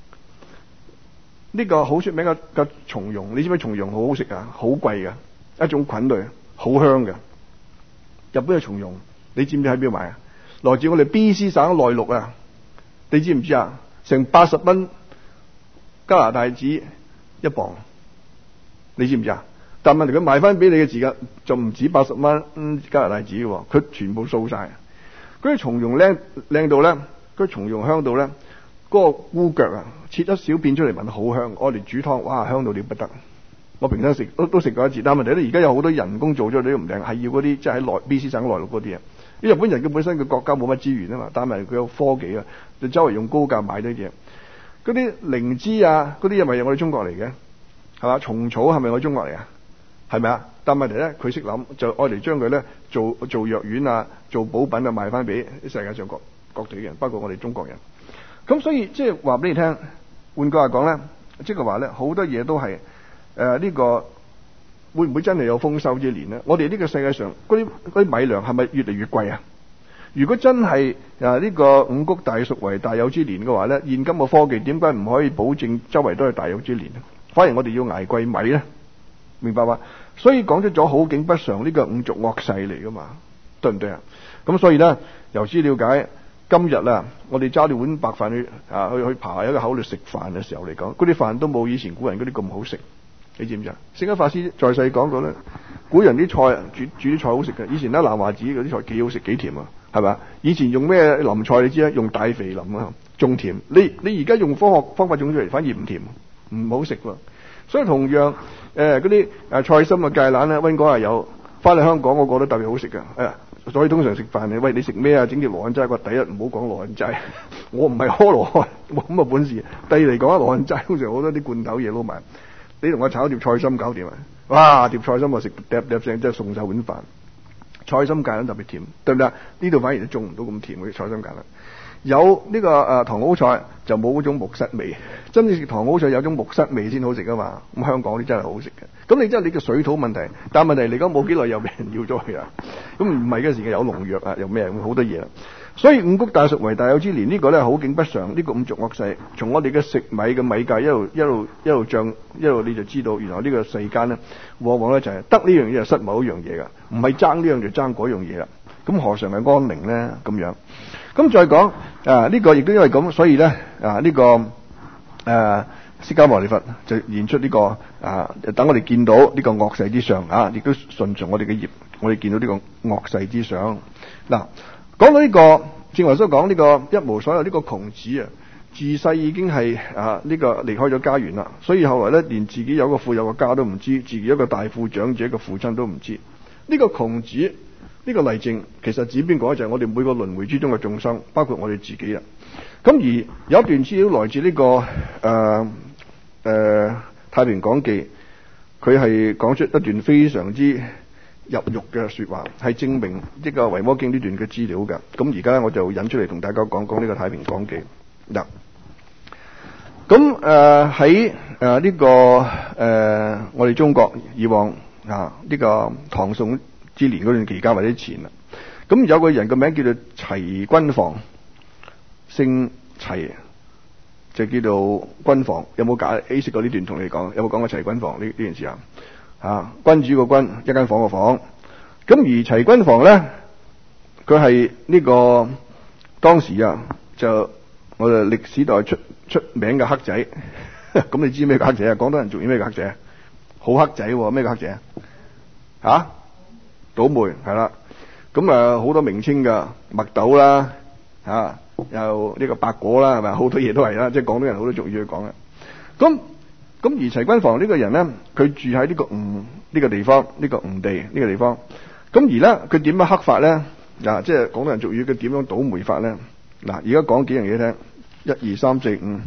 呢、這個好出名嘅嘅松茸，你知唔知松茸好好食啊？好貴噶，一種菌類，好香嘅。日本嘅松茸，你知唔知喺邊度買啊？來自我哋 B C 省內陸啊，你知唔知啊？成八十蚊加拿大紙一磅，你知唔知啊？但問題佢賣翻俾你嘅時間就唔止八十蚊加拿大紙嘅，佢全部掃晒。嗰啲松茸靚靚到咧，嗰啲松茸香到咧，嗰、那個菇腳啊，切一小片出嚟聞好香，我哋煮湯，哇，香到了不得。我平時食都都食過一次，但問題咧，而家有好多人工做咗你都唔靚，係要嗰啲即係喺內 B C 省內陸嗰啲啊。啲日本人佢本身佢國家冇乜資源啊嘛，但係佢有科技啊，就周圍用高價買啲嘢。嗰啲靈芝啊，嗰啲係咪我哋中國嚟嘅？係嘛？蟲草係咪我哋中國嚟啊？係咪啊？但問題咧，佢識諗就愛嚟將佢咧做做藥丸啊，做補品啊，賣翻俾世界上各各地嘅人，包括我哋中國人。咁所以即係話俾你聽，換句話講咧，即係話咧，好多嘢都係誒呢個會唔會真係有豐收之年咧？我哋呢個世界上嗰啲嗰啲米糧係咪越嚟越貴啊？如果真係啊呢個五穀大熟為大有之年嘅話咧，現今嘅科技點解唔可以保證周圍都係大有之年咧？反而我哋要捱貴米咧？明白嘛？所以講出咗好景不常呢個五濁惡世嚟噶嘛，對唔對啊？咁所以咧，由此了解，今日啊，我哋揸住碗白飯去啊去去爬一個口度食飯嘅時候嚟講，嗰啲飯都冇以前古人嗰啲咁好食，你知唔知啊？聖家法師在世講過咧，古人啲菜煮煮啲菜好食嘅，以前咧南華寺嗰啲菜幾好食幾甜啊，係咪？以前用咩淋菜你知啊？用大肥淋啊，仲甜。你你而家用科學方法種出嚟，反而唔甜，唔好食喎。所以同樣誒嗰啲誒菜心嘅芥蘭咧，溫哥係有，翻嚟香港我覺得特別好食嘅。誒、哎，所以通常食飯你喂你食咩啊？整碟羅漢齋，個第一唔好講羅漢齋，我唔係開羅漢，冇咁嘅本事。第二嚟講啊，羅漢齋通常好多啲罐頭嘢撈埋，你同我炒碟菜心搞掂啊！哇，碟菜心我食嗒嗒聲，真係送晒碗飯。菜心芥蘭特別甜，對唔對啊？呢度反而都種唔到咁甜嘅菜心芥蘭。有呢、這個誒、呃、糖蒿菜就冇嗰種木虱味，真正食糖蒿菜有種木虱味先好食啊嘛。咁香港啲真係好食嘅。咁你真係你個水土問題，但係問題嚟講冇幾耐又俾人要咗去啦。咁唔係嗰時嘅有農藥啊，又咩好多嘢啦。所以五穀大熟為大有之年，這個、呢個咧好景不常，呢、這個五濁惡世，從我哋嘅食米嘅米價一路一路一路漲，一路你就知道原來呢個世間咧往往咧就係得呢樣嘢就失某一樣嘢噶，唔係爭呢樣就爭嗰樣嘢啦。咁何嘗係安寧咧？咁樣。咁再講啊，呢、這個亦都因為咁，所以咧啊呢、這個誒釋迦牟尼佛就現出呢、這個啊，等我哋見到呢個惡世之相啊，亦都順從我哋嘅業，我哋見到呢個惡世之相。嗱、啊，講到呢、這個正話所講呢個一無所有呢個窮子啊，自細已經係啊呢、這個離開咗家園啦，所以後來咧連自己有個富有個家都唔知，自己一個大富長者嘅父親都唔知。呢、這個窮子。呢個例證其實指邊個？就係、是、我哋每個輪迴之中嘅眾生，包括我哋自己啦。咁而有一段資料來自呢、這個誒誒、呃呃、太平講記，佢係講出一段非常之入肉嘅說話，係證明呢個維摩經呢段嘅資料㗎。咁而家我就引出嚟同大家講講呢個太平講記嗱。咁誒喺誒呢個誒、呃、我哋中國以往啊呢、這個唐宋之年嗰段期間或者前啦，咁有個人個名叫做齊君房，姓齊就叫做君房。有冇解 A 識過呢段同你講？有冇講過齊君房呢呢件事啊？啊，君主個君，一間房個房。咁而齊君房咧，佢係呢個當時啊，就我哋歷史代出出名嘅黑仔。咁你知咩叫黑仔啊？廣東人仲要咩叫黑仔啊？好黑仔喎，咩叫黑仔啊？吓？倒霉係啦，咁啊好多名稱噶，麥豆啦，吓、啊、又呢個白果啦，係咪好多嘢都係啦，即係廣東人好多俗語去講嘅。咁咁而齊君房呢個人咧，佢住喺呢個吳呢個地方，呢、這個吳地呢、這個地方。咁而咧佢點樣黑法咧？嗱、啊，即係廣東人俗語佢點樣倒霉法咧？嗱、啊，而家講幾樣嘢聽，一二三四五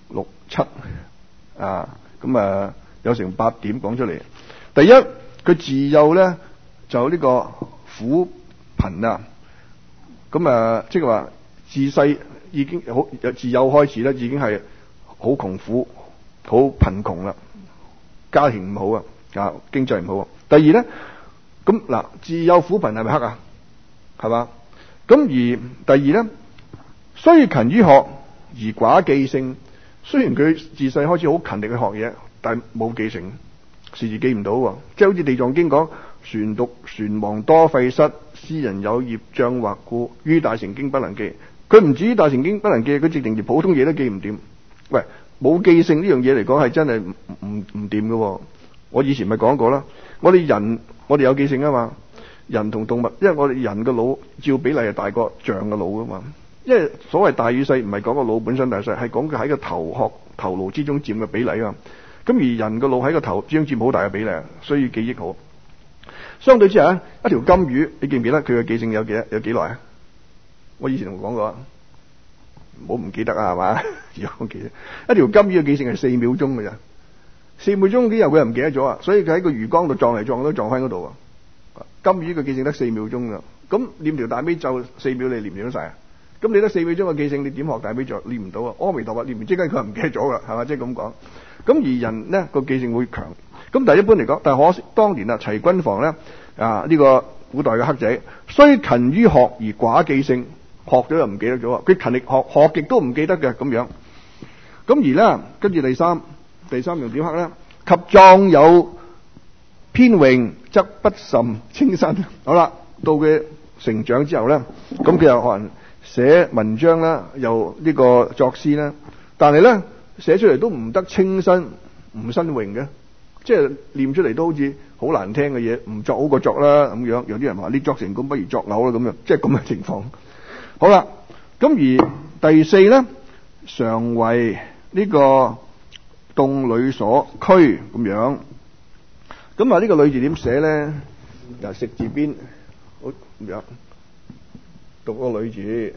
六七啊，咁啊有成八點講出嚟。第一，佢自幼咧就呢個苦貧啊，咁啊即係話自細已經好自幼開始咧，已經係好窮苦、好貧窮啦，家庭唔好啊，啊經濟唔好啊。第二咧，咁嗱自幼苦貧係咪黑啊？係嘛？咁而第二咧，雖勤於學而寡記性。雖然佢自細開始好勤力去學嘢，但係冇記性，時時記唔到喎。即係好似地藏經講：船瀆船亡多廢失，斯人有業障惑故，於大乘經不能記。佢唔止於大乘經不能記，佢直情連普通嘢都記唔掂。喂，冇記性呢樣嘢嚟講係真係唔唔唔掂嘅。我以前咪講過啦，我哋人我哋有記性啊嘛。人同動物，因為我哋人嘅腦照比例係大過象嘅腦啊嘛。因為所謂大與細唔係講個腦本身大細，係講佢喺個頭殼頭顱之中佔嘅比例啊。咁而人個腦喺個頭之中佔好大嘅比例，所以記憶好。相對之下，一條金魚，你記唔記得佢嘅記性有幾有幾耐啊？我以前同講過，唔好唔記得啊，係嘛？如果記得一條金魚嘅記性係四秒鐘嘅咋，四秒鐘幾日佢又唔記得咗啊？所以佢喺個魚缸度撞嚟撞去都撞翻嗰度啊。金魚嘅記性得四秒鐘噶，咁念條大悲咒四秒你念唔念得晒啊？咁你得四秒鐘嘅記性，你點學大悲咒念唔到啊？阿彌陀佛念完即刻佢唔記得咗噶，係嘛？即係咁講。咁而人呢個記性會強，咁但係一般嚟講，但係可惜當年啊齊君房咧啊呢、這個古代嘅黑仔，雖勤於學而寡記性，學咗又唔記得咗啊！佢勤力學學極都唔記得嘅咁樣。咁而咧跟住第三第三樣點黑咧，及壯有偏榮則不甚清新。好啦，到佢成長之後咧，咁佢又可能寫文章啦，又呢個作詩啦，但係咧寫出嚟都唔得清新，唔新穎嘅，即係念出嚟都好似好難聽嘅嘢，唔作好過作啦咁樣。有啲人話你作成咁不如作嘔啦咁樣，即係咁嘅情況。好啦，咁而第四咧，常為呢個動女所驅咁樣。咁啊呢個女字點寫咧？嗱，食字邊好咁樣讀個女字。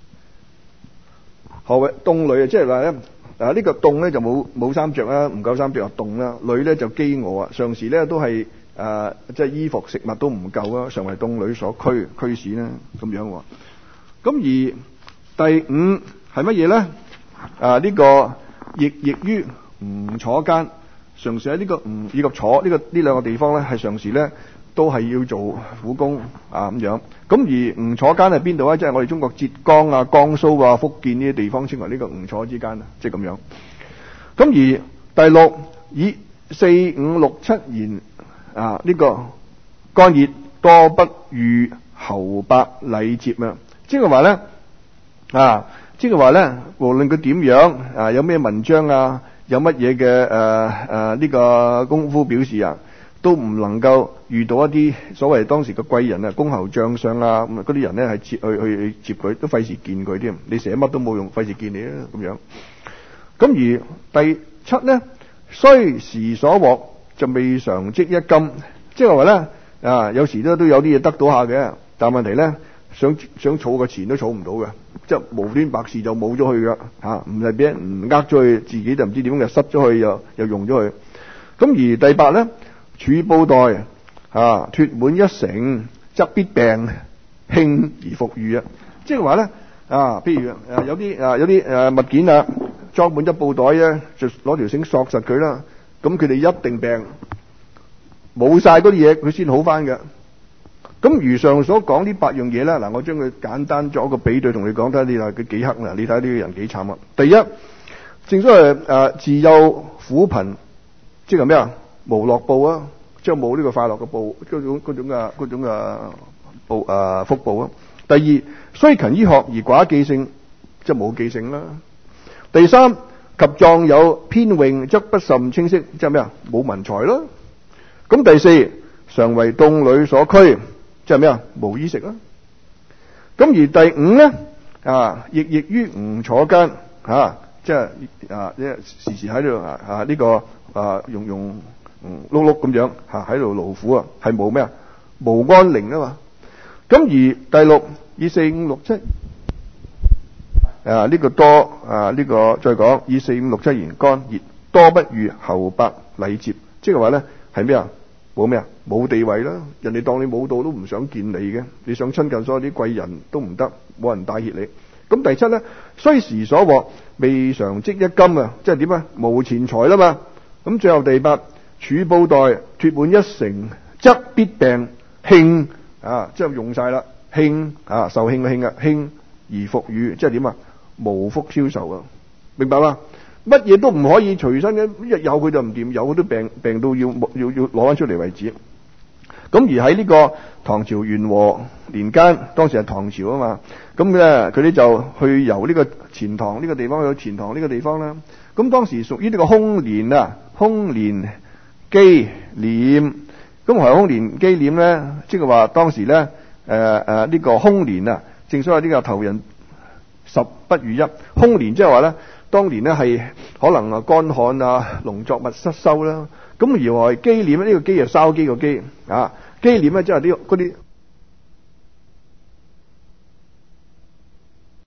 何謂動女啊？即係話咧，啊呢個動咧就冇冇衫着啦，唔夠衫着啊動啦。女咧就飢餓啊，常時咧都係誒即係衣服食物都唔夠啊，常為動女所驅驅使啦咁樣。咁而第五係乜嘢咧？啊呢個役役於吳楚間，常時喺呢個吳以及楚呢個呢兩個地方咧，係常時咧都係要做苦工啊咁樣。咁而吳楚間係邊度啊？即係我哋中國浙江啊、江蘇啊、福建呢啲地方稱為呢個吳楚之間啊，即係咁樣。咁而第六以四五六七言啊呢個乾熱多不遇侯伯禮接啊，即係話咧啊，即係話咧，無論佢點樣啊，有咩文章啊，有乜嘢嘅誒誒呢個功夫表示啊，都唔能夠遇到一啲所謂當時嘅貴人啊、公侯將相啊咁啊，嗰啲人咧係接去去去接佢，都費事見佢添。你寫乜都冇用，費事見你啊咁樣。咁而第七咧，雖時所獲就未嘗積一金，即係話咧啊，有時都都有啲嘢得到下嘅，但係問題咧，想想儲個錢都儲唔到嘅，即係無端白事就冇咗去噶吓，唔係俾人唔呃咗去，自己就唔知點嘅失咗去，又又用咗去。咁而第八咧，儲布袋啊，脫滿一成則必病興而復愈啊，即係話咧啊，譬如誒有啲啊有啲誒物件啊裝滿咗布袋咧，就攞條繩索實佢啦，咁佢哋一定病，冇晒嗰啲嘢佢先好翻嘅。咁如上所講呢八樣嘢咧，嗱我將佢簡單作一個比對同你講，睇下你話佢幾黑啦，你睇下呢個人幾慘啊！第一，正所謂誒自幼苦貧，即係咩啊？無樂報啊，即係冇呢個快樂嘅報，嗰種嗰種嘅嗰種嘅報誒福報啊。第二，雖勤於學而寡記性，即係冇記性啦。第三，及壯有偏榮則不甚清晰，即係咩啊？冇文才啦。咁第四，常為動女所驅，即係咩啊？冇衣食啦。咁而第五咧啊，役役於吳楚間啊，即係啊，即係時時喺度啊啊呢個啊用用嗯碌碌咁樣吓喺度勞苦啊，係冇咩啊？無安寧啊嘛。咁而第六以四五六七啊呢、這個多啊呢、這個再講以四五六七言干熱多不如侯伯禮節，即係話咧係咩啊？冇咩啊？冇地位啦，人哋當你冇到都唔想見你嘅，你想親近所有啲貴人都唔得，冇人帶挈你。咁第七咧，雖時所獲未償積一金啊，即係點啊？無錢財啦嘛。咁最後第八，儲布袋脱滿一成，則必病罄啊，即係用晒啦，罄啊，受罄嘅罄啊，罄而復與，即係點啊？無福消受啊，明白嘛？乜嘢都唔可以隨身嘅，一有佢就唔掂，有佢都病病到要要要攞翻出嚟為止。咁而喺呢個唐朝元和年間，當時係唐朝啊嘛，咁咧佢哋就去由呢個錢塘呢個地方去到錢塘呢個地方啦。咁當時屬於呢個空年啊，空年紀念。咁何謂空年紀念咧？即係話當時咧誒誒呢個空年啊，正所謂呢個頭人十不如一。空年即係話咧，當年咧係可能啊乾旱啊，農作物失收啦。咁而為紀念呢、這個紀係筲箕個紀啊，紀念咧即係啲嗰啲